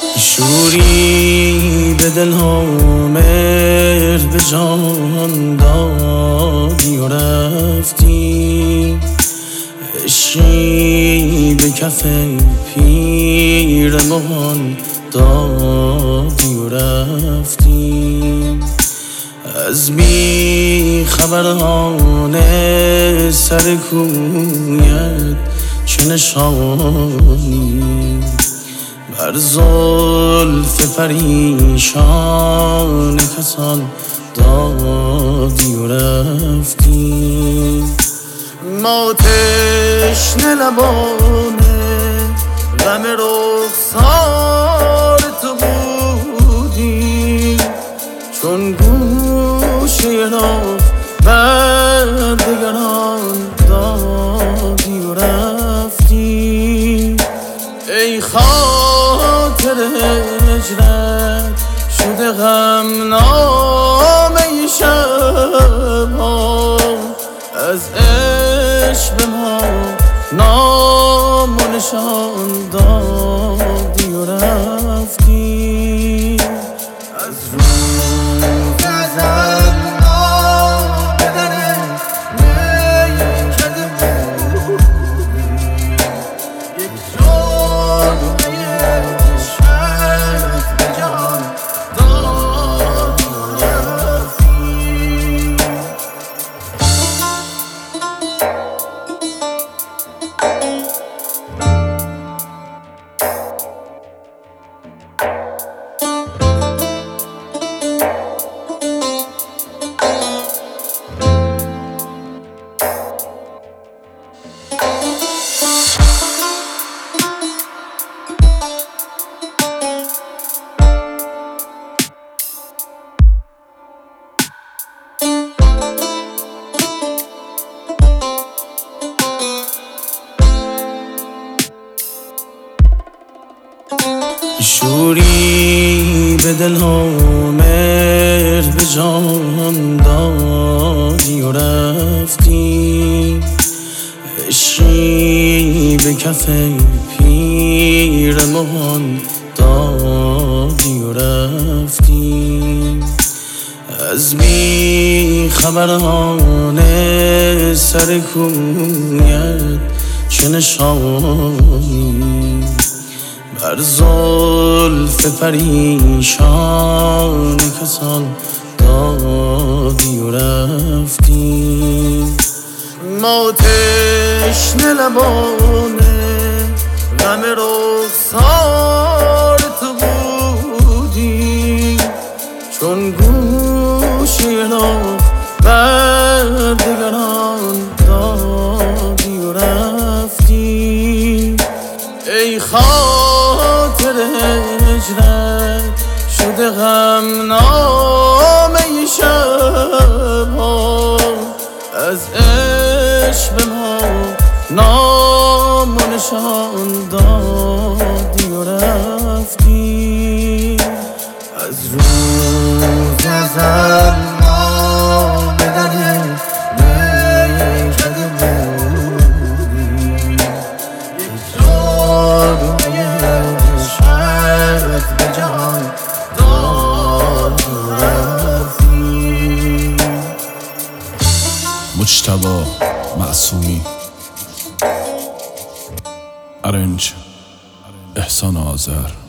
شوری به دل ها مهر به جان دادی و رفتی، عشقی به کف پیر مغان دادی و رفتی. از بی خبران سر کویت چه نشانی، بر زلف پریشان کسان دادی و رفتی. ما تشنه لبانه غم رخسار تو بودیم، چون گوشه را بر دگران دادی و رفتی. ای خاطر هجرت شده غمنامه شب‌ها، از عشق به ما نام و نشان دادی و رفتی. از روز ازل ما به در میکده بودی، یک جادوی عشقت به جهان دادی و رفتی. شوری به دل ها مهر به جان دادی و رفتی، عشقی به کف پیر مغان دادی و رفتی. از بی خبران سر کویت چه نشانی، بر زلف پریشان کسان دادی و رفتی. ما تشنه لبانه غم رخسار تو بودیم، چون گوشه را بر دگران دادی و رفتی. ای خاطر هجرت شده غمنامه شب‌ها، از عشق به ما نام و نشان دادی و رفتی. از روز ازل ما به در میکده بودیم، یک جادوی عشقت به جهان داد و رفتی. مجتبی معصومی، ارنج احسان آذر.